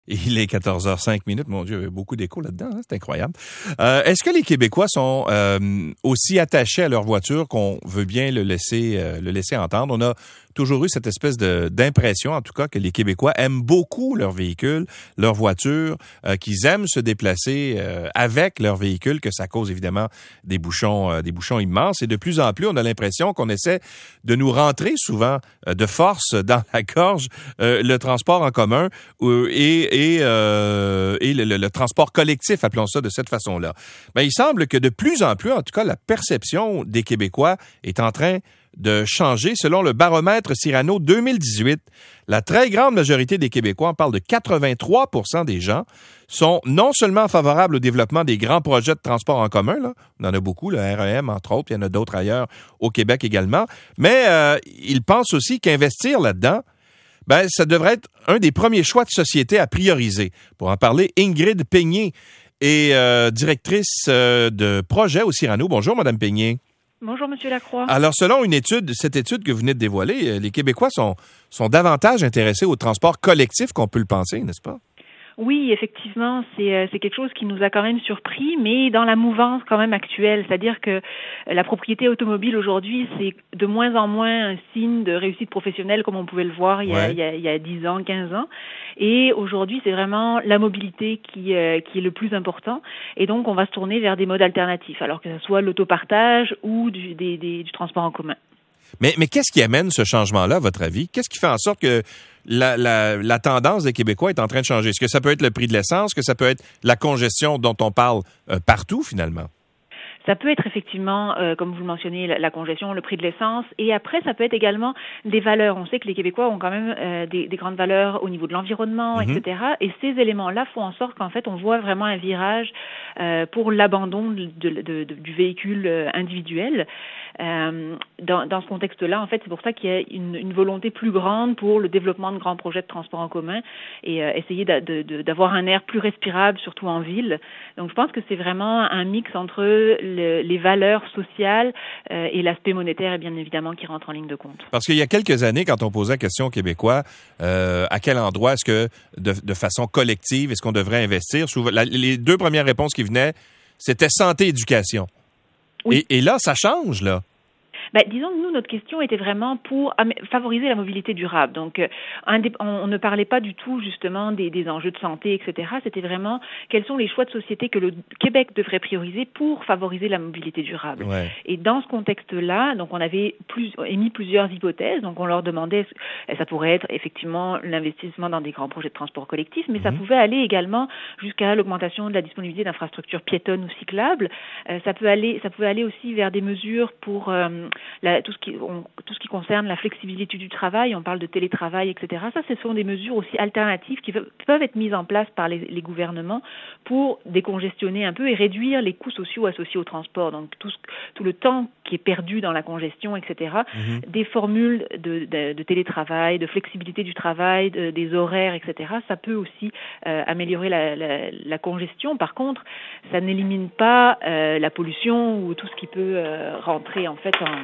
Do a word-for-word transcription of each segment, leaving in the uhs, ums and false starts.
Il est quatorze heures cinq minutes. Mon Dieu, il y avait beaucoup d'écho là-dedans. Hein? C'est incroyable. Euh, est-ce que les Québécois sont euh, aussi attachés à leur voiture qu'on veut bien le laisser, euh, le laisser entendre? On a toujours eu cette espèce de, d'impression, en tout cas, que les Québécois aiment beaucoup leur véhicule, leur voiture, euh, qu'ils aiment se déplacer euh, avec leur véhicule, que ça cause évidemment des bouchons, euh, des bouchons immenses. Et de plus en plus, on a l'impression qu'on essaie de nous rentrer souvent euh, de force dans la gorge euh, le transport en commun euh, et, et, euh, et le, le, le transport collectif, appelons ça de cette façon-là. Ben, il semble que de plus en plus, en tout cas, la perception des Québécois est en train de changer. Selon le baromètre Cyrano deux mille dix-huit, la très grande majorité des Québécois, on parle de quatre-vingt-trois pour cent des gens, sont non seulement favorables au développement des grands projets de transport en commun, là, on en a beaucoup, le R E M entre autres, il y en a d'autres ailleurs au Québec également, mais euh, ils pensent aussi qu'investir là-dedans, ben, ça devrait être un des premiers choix de société à prioriser. Pour en parler, Ingrid Peigné est euh, directrice euh, de projet au Cyrano. Bonjour, Madame Peigné. Bonjour, Monsieur Lacroix. Alors, selon une étude, cette étude que vous venez de dévoiler, les Québécois sont, sont davantage intéressés au transport collectif qu'on peut le penser, n'est-ce pas? Oui, effectivement, c'est, c'est quelque chose qui nous a quand même surpris, mais dans la mouvance quand même actuelle. C'est-à-dire que la propriété automobile aujourd'hui, c'est de moins en moins un signe de réussite professionnelle comme on pouvait le voir il y a, Ouais. il y a, il y a dix ans, quinze ans. Et aujourd'hui, c'est vraiment la mobilité qui, euh, qui est le plus important. Et donc, on va se tourner vers des modes alternatifs, alors que ce soit l'autopartage ou du, des, des, du transport en commun. Mais, mais qu'est-ce qui amène ce changement-là, à votre avis? Qu'est-ce qui fait en sorte que la, la, la tendance des Québécois est en train de changer? Est-ce que ça peut être le prix de l'essence? Est-ce que ça peut être la congestion dont on parle euh, partout, finalement? Ça peut être effectivement, euh, comme vous le mentionnez, la, la congestion, le prix de l'essence. Et après, ça peut être également des valeurs. On sait que les Québécois ont quand même euh, des, des grandes valeurs au niveau de l'environnement, mm-hmm. et cetera. Et ces éléments-là font en sorte qu'en fait, on voit vraiment un virage euh, pour l'abandon de, de, de, de, du véhicule individuel. Euh, dans, dans ce contexte-là, en fait, c'est pour ça qu'il y a une, une volonté plus grande pour le développement de grands projets de transport en commun et euh, essayer de, de, de, d'avoir un air plus respirable, surtout en ville. Donc, je pense que c'est vraiment un mix entre le, les valeurs sociales euh, et l'aspect monétaire, bien évidemment, qui rentre en ligne de compte. Parce qu'il y a quelques années, quand on posait la question aux Québécois, euh, à quel endroit est-ce que, de, de façon collective, est-ce qu'on devrait investir? Souvent, la, les deux premières réponses qui venaient, c'était santé, éducation. Oui. Et, et là, ça change, là. Ben, disons que nous, notre question était vraiment pour favoriser la mobilité durable. Donc, euh, on ne parlait pas du tout, justement, des, des enjeux de santé, et cetera. C'était vraiment quels sont les choix de société que le Québec devrait prioriser pour favoriser la mobilité durable. Ouais. Et dans ce contexte-là, donc, on avait plus, émis plusieurs hypothèses. Donc, on leur demandait, ça pourrait être effectivement l'investissement dans des grands projets de transport collectif, mais mm-hmm. ça pouvait aller également jusqu'à l'augmentation de la disponibilité d'infrastructures piétonnes ou cyclables. Euh, ça peut aller, ça pouvait aller aussi vers des mesures pour euh, La, tout, ce qui, on, tout ce qui concerne la flexibilité du travail, on parle de télétravail, et cetera. Ça, ce sont des mesures aussi alternatives qui, veut, qui peuvent être mises en place par les, les gouvernements pour décongestionner un peu et réduire les coûts sociaux associés au transport. Donc, tout, ce, tout le temps qui est perdu dans la congestion, et cetera. Mm-hmm. Des formules de, de, de télétravail, de flexibilité du travail, de, des horaires, et cetera. Ça peut aussi euh, améliorer la, la, la congestion. Par contre, ça n'élimine pas euh, la pollution ou tout ce qui peut euh, rentrer en fait en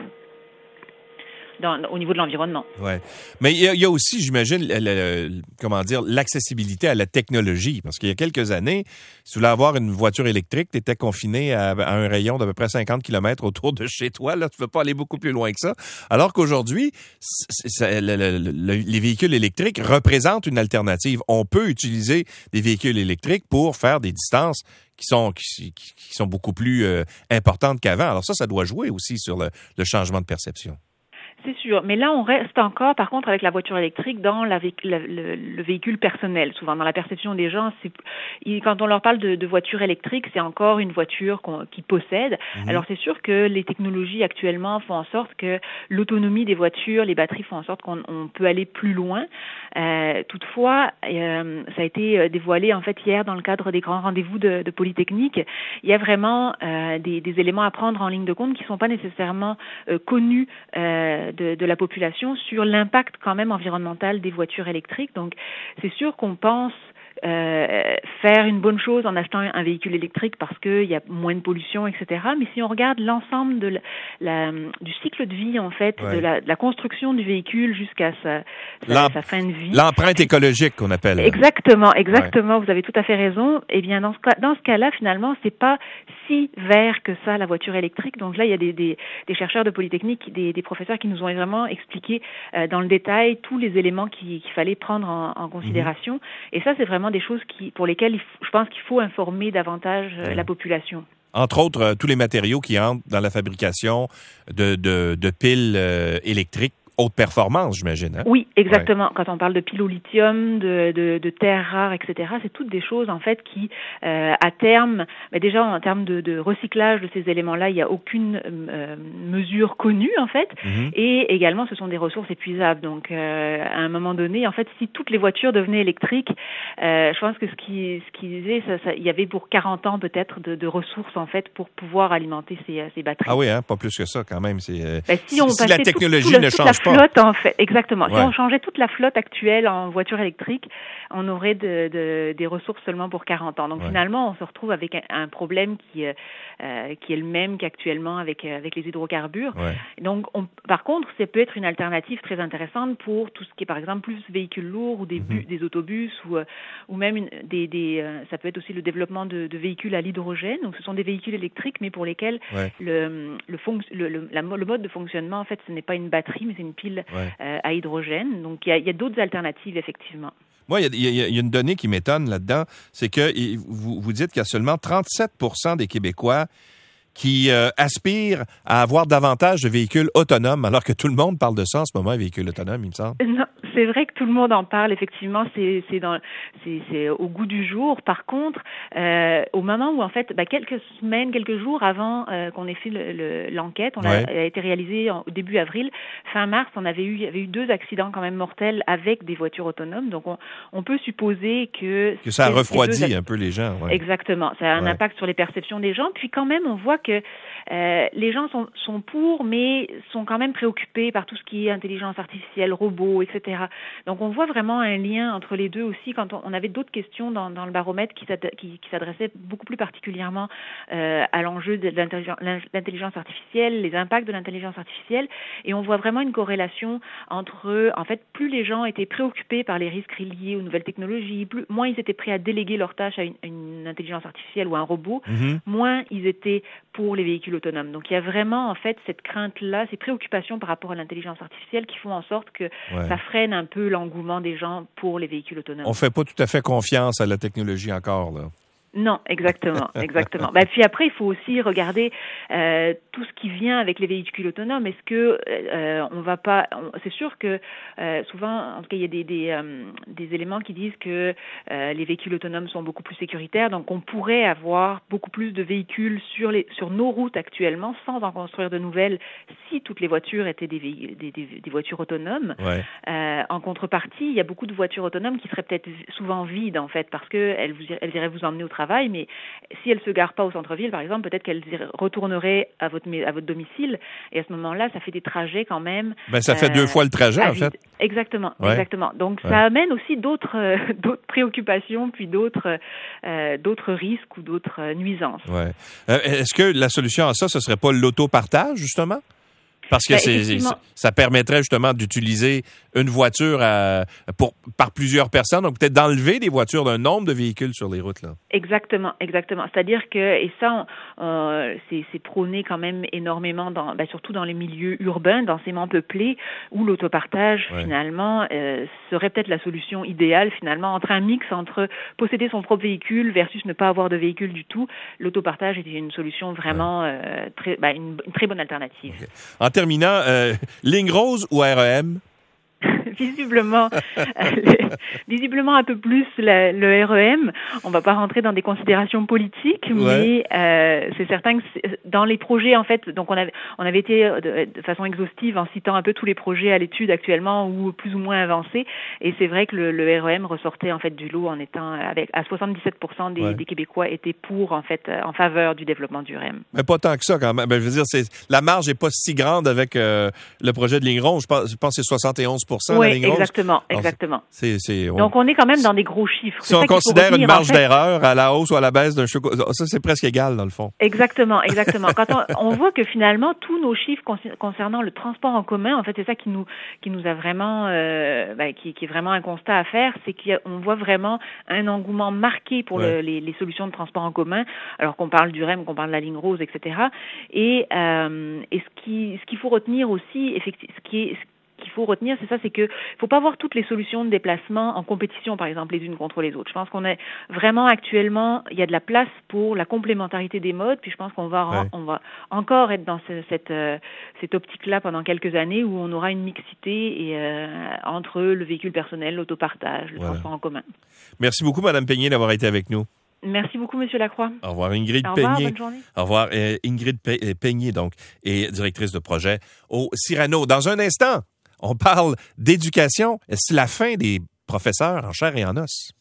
Dans, au niveau de l'environnement. Ouais, mais il y, y a aussi, j'imagine, le, le, comment dire, l'accessibilité à la technologie, parce qu'il y a quelques années, si tu voulais avoir une voiture électrique, tu étais confiné à, à un rayon d'à peu près cinquante kilomètres autour de chez toi. Là, tu ne peux pas aller beaucoup plus loin que ça. Alors qu'aujourd'hui, c'est, c'est, le, le, le, les véhicules électriques représentent une alternative. On peut utiliser des véhicules électriques pour faire des distances qui sont qui, qui sont beaucoup plus euh, importantes qu'avant. Alors ça, ça doit jouer aussi sur le, le changement de perception. C'est sûr, mais là on reste encore, par contre, avec la voiture électrique dans la, la, le, le véhicule personnel. Souvent, dans la perception des gens, c'est, quand on leur parle de, de voiture électrique, c'est encore une voiture qu'on, qu'ils possèdent. Mmh. Alors c'est sûr que les technologies actuellement font en sorte que l'autonomie des voitures, les batteries font en sorte qu'on on peut aller plus loin. Euh, toutefois, euh, ça a été dévoilé en fait hier dans le cadre des grands rendez-vous de, de Polytechnique. Il y a vraiment euh, des, des éléments à prendre en ligne de compte qui ne sont pas nécessairement euh, connus euh, De, de la population sur l'impact quand même environnemental des voitures électriques. Donc, c'est sûr qu'on pense euh, faire une bonne chose en achetant un véhicule électrique parce qu'il y a moins de pollution, et cetera. Mais si on regarde l'ensemble de la, la, du cycle de vie, en fait, ouais. de, la, de la construction du véhicule jusqu'à sa, sa, sa fin de vie. L'empreinte écologique qu'on appelle. Exactement, exactement. Ouais. Vous avez tout à fait raison. Eh bien, dans ce cas, dans ce cas-là, finalement, c'est pas si vert que ça, la voiture électrique. Donc là, il y a des, des, des chercheurs de Polytechnique, des, des professeurs qui nous ont vraiment expliqué euh, dans le détail tous les éléments qu'il, qu'il fallait prendre en, en considération. Mmh. Et ça, c'est vraiment des choses qui, pour lesquelles il faut, je pense qu'il faut informer davantage euh, ouais. la population. Entre autres, euh, tous les matériaux qui entrent dans la fabrication de, de, de piles euh, électriques. Haute performance, j'imagine. Hein? Oui, exactement. Ouais. Quand on parle de piles au lithium, de, de, de terres rares, et cetera, c'est toutes des choses en fait qui, euh, à terme, mais déjà en termes de, de recyclage de ces éléments-là, il n'y a aucune euh, mesure connue en fait. Mm-hmm. Et également, ce sont des ressources épuisables. Donc, euh, à un moment donné, en fait, si toutes les voitures devenaient électriques, euh, je pense que ce qui, ce qui disait, ça, ça, il y avait pour quarante ans peut-être de, de ressources en fait pour pouvoir alimenter ces, ces batteries. Ah oui, hein, pas plus que ça quand même. C'est euh, ben, si, on si la technologie tout, tout le, ne change pas. Flotte, en fait, exactement. Ouais. Si on changeait toute la flotte actuelle en voiture électrique, on aurait de, de, des ressources seulement pour quarante ans. Donc ouais. finalement, on se retrouve avec un, un problème qui, euh, qui est le même qu'actuellement avec, avec les hydrocarbures. Ouais. Donc, on, par contre, ça peut être une alternative très intéressante pour tout ce qui est, par exemple, plus véhicules lourds ou des, mm-hmm. bus, des autobus ou, ou même une, des, des, euh, ça peut être aussi le développement de, de véhicules à l'hydrogène. Donc, ce sont des véhicules électriques, mais pour lesquels ouais. le, le, fonc- le, le, la, le mode de fonctionnement, en fait, ce n'est pas une batterie, mais c'est une pile ouais. euh, à hydrogène. Donc, il y a, y a d'autres alternatives, effectivement. Moi, il y, y, y a une donnée qui m'étonne là-dedans, c'est que vous, vous dites qu'il y a seulement trente-sept pour cent des Québécois qui euh, aspirent à avoir davantage de véhicules autonomes, alors que tout le monde parle de ça en ce moment, véhicules autonomes, il me semble. Non, c'est vrai que tout le monde en parle, effectivement, c'est, c'est, dans, c'est, c'est au goût du jour. Par contre, euh, au moment où, en fait, bah, quelques semaines, quelques jours avant euh, qu'on ait fait le, le, l'enquête, on ouais. a, a été réalisé en, au début avril, fin mars, on avait eu, il y avait eu deux accidents quand même mortels avec des voitures autonomes. Donc, on, on peut supposer que... Que ça a refroidi deux... un peu les gens. Ouais. Exactement. Ça a un ouais. impact sur les perceptions des gens. Puis quand même, on voit que euh, les gens sont, sont pour, mais sont quand même préoccupés par tout ce qui est intelligence artificielle, robots, et cetera. Donc, on voit vraiment un lien entre les deux aussi. Quand on, on avait d'autres questions dans, dans le baromètre qui, qui, qui s'adressaient beaucoup plus particulièrement euh, à l'enjeu de l'intelligence, l'intelligence artificielle, les impacts de l'intelligence artificielle, et on voit vraiment une corrélation entre, en fait, plus les gens étaient préoccupés par les risques liés aux nouvelles technologies, plus, moins ils étaient prêts à déléguer leurs tâches à une, à une intelligence artificielle ou à un robot, mm-hmm. moins ils étaient pour les véhicules autonomes. Donc, il y a vraiment, en fait, cette crainte-là, ces préoccupations par rapport à l'intelligence artificielle qui font en sorte que ouais. ça freine un peu l'engouement des gens pour les véhicules autonomes. On fait pas tout à fait confiance à la technologie encore, là. Non, exactement, exactement. Ben, puis après, il faut aussi regarder euh, tout ce qui vient avec les véhicules autonomes. Est-ce que euh, on va pas on, C'est sûr que euh, souvent, en tout cas, il y a des des, euh, des éléments qui disent que euh, les véhicules autonomes sont beaucoup plus sécuritaires. Donc, on pourrait avoir beaucoup plus de véhicules sur les sur nos routes actuellement, sans en construire de nouvelles, si toutes les voitures étaient des des, des, des voitures autonomes. Ouais. Euh, en contrepartie, il y a beaucoup de voitures autonomes qui seraient peut-être souvent vides en fait, parce que elles vous elles iraient vous emmener au travail. Mais si elle se gare pas au centre-ville, par exemple, peut-être qu'elle retournerait à votre à votre domicile. Et à ce moment-là, ça fait des trajets quand même. Ben ça fait euh, deux fois le trajet en fait. Exactement, ouais. exactement. Donc ouais. ça amène aussi d'autres euh, d'autres préoccupations, puis d'autres euh, d'autres risques ou d'autres euh, nuisances. Ouais. Euh, est-ce que la solution à ça, ce serait pas l'autopartage justement? Parce que ben, c'est, c'est, ça permettrait justement d'utiliser une voiture à, pour, par plusieurs personnes, donc peut-être d'enlever des voitures d'un nombre de véhicules sur les routes, là. Exactement, exactement. C'est-à-dire que, et ça, on, on, c'est, c'est prôné quand même énormément, dans, ben, surtout dans les milieux urbains, densément peuplés, où l'autopartage, ouais. finalement, euh, serait peut-être la solution idéale, finalement, entre un mix entre posséder son propre véhicule versus ne pas avoir de véhicule du tout. L'autopartage est une solution vraiment, ouais. euh, très, ben, une, une très bonne alternative. Okay. En terminant, euh, ligne rose ou R E M? visiblement, euh, visiblement un peu plus le, le R E M. On va pas rentrer dans des considérations politiques, ouais. mais euh, c'est certain que c'est, dans les projets, en fait, donc on avait, on avait été de, de façon exhaustive en citant un peu tous les projets à l'étude actuellement ou plus ou moins avancés, et c'est vrai que le, le R E M ressortait en fait du lot en étant avec à soixante-dix-sept pour cent des, ouais. des Québécois étaient pour en fait en faveur du développement du R E M. Mais pas tant que ça quand même. Ben, je veux dire, c'est la marge est pas si grande avec euh, le projet de ligne ronde. Je pense, je pense que c'est soixante et onze pour cent. Oui, la ligne rose. Exactement, exactement. C'est, c'est, on... Donc, on est quand même dans des gros chiffres. Si on considère retenir, une marge en fait. d'erreur à la hausse ou à la baisse d'un chocolat, ça, c'est presque égal, dans le fond. Exactement, exactement. Quand on, on voit que finalement, tous nos chiffres concernant le transport en commun, en fait, c'est ça qui nous, qui nous a vraiment, euh, ben, qui, qui est vraiment un constat à faire, c'est qu'on voit vraiment un engouement marqué pour ouais. le, les, les solutions de transport en commun, alors qu'on parle du R E M, qu'on parle de la ligne rose, et cetera. Et, euh, et ce qui, ce qu'il faut retenir aussi, effectivement, ce qui est, ce qu'il faut retenir, c'est ça, c'est que faut pas voir toutes les solutions de déplacement en compétition, par exemple, les unes contre les autres. Je pense qu'on est vraiment actuellement, il y a de la place pour la complémentarité des modes, puis je pense qu'on va, ouais. on va encore être dans ce, cette, euh, cette optique-là pendant quelques années où on aura une mixité et, euh, entre le véhicule personnel, l'autopartage, le voilà. transport en commun. Merci beaucoup, Madame Peigné, d'avoir été avec nous. Merci beaucoup, Monsieur Lacroix. Au revoir, Ingrid Au Peigné. revoir, bonne journée. Au revoir, euh, Ingrid Peigné, donc, et directrice de projet au Cyrano. Dans un instant, on parle d'éducation. Est-ce la fin des professeurs en chair et en os?